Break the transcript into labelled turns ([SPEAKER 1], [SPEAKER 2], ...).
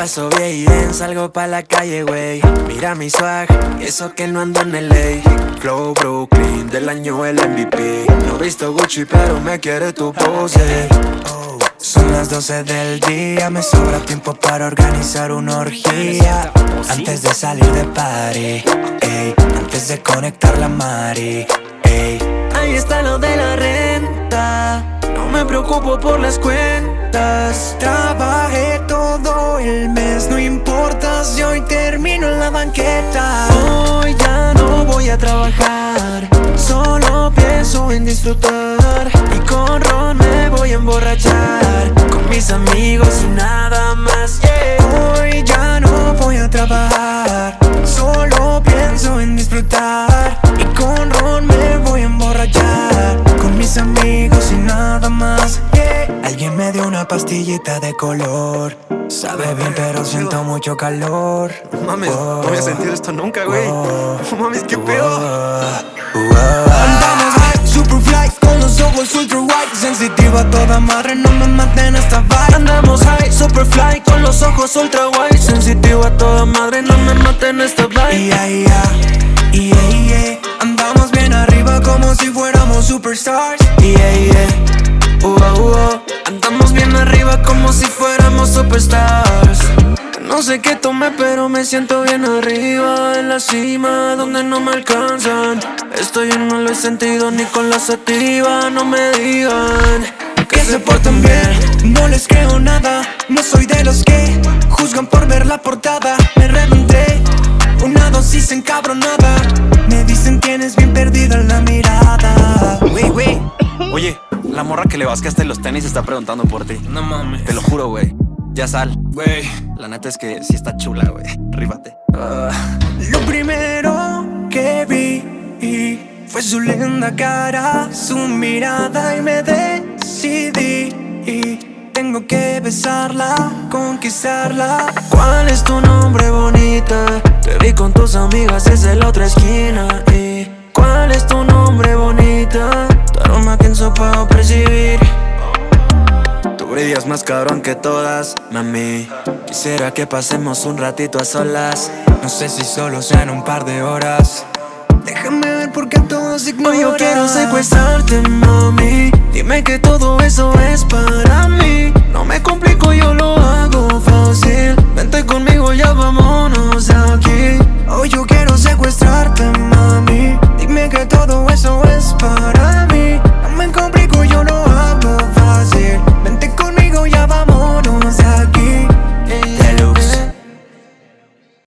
[SPEAKER 1] paso bien, salgo pa' la calle, wey. Mira mi swag, y eso que no ando en el LA. Flow Brooklyn, del año el MVP. No he visto Gucci, pero me quiere tu pose. Son las 12 del día, me sobra tiempo para organizar una orgía. Antes de salir de party, ey, antes de conectar la mari, ey. Ahí está lo de la renta, no me preocupo por las cuentas. Trabajé todo el mes, no importa si hoy termino en la banqueta. Hoy ya no voy a trabajar, solo pienso en disfrutar. Y con ron me voy a emborrachar, con mis amigos y nada más, yeah. Hoy ya no voy a trabajar, solo pienso en disfrutar. Y con ron me voy a emborrachar, con mis amigos y nada más, yeah. Alguien me dio una pastillita de color, sabe bien pero siento mucho calor.
[SPEAKER 2] Mames, no voy a sentir esto nunca, güey. Mames, qué pedo.
[SPEAKER 1] Andamos high, super fly, con los ojos ultra white, sensitiva a toda madre, no me maten esta vibe. Andamos high, super fly, con los ojos ultra white, sensitiva a toda madre, no me maten esta vibe. Andamos bien arriba como si fuéramos superstars. Andamos bien arriba como si fuéramos superstars. No sé qué tomé, pero me siento bien arriba, en la cima donde no me alcanzan. Estoy en no lo he sentido ni con la sativa. No me digan que se portan bien, no les creo nada. No soy de los que juzgan por ver la portada. Me reventé una dosis encabronada, me dicen tienes bien perdida la mirada.
[SPEAKER 2] Güey, oye, la morra que le vascaste los tenis está preguntando por ti.
[SPEAKER 1] No mames.
[SPEAKER 2] Te lo juro, güey. Ya sal.
[SPEAKER 1] Güey,
[SPEAKER 2] la neta es que sí está chula, güey. Rífate.
[SPEAKER 1] Lo primero que vi fue su linda cara, su mirada, y me decidí. Tengo que besarla, conquistarla. ¿Cuál es tu nombre, bonita? Te vi con tus amigas desde la otra esquina. ¿Cuál es tu nombre, bonita? Tu aroma que en su puedo percibir. Tú brillas más cabrón que todas, mami. Quisiera que pasemos un ratito a solas. No sé si solo sean un par de horas. Déjame ver por qué todos ignoran. Hoy yo quiero secuestrarte, mami. Dime que todo eso es para mí. No me complico, yo lo hago fácil. Vente conmigo, ya vámonos de aquí.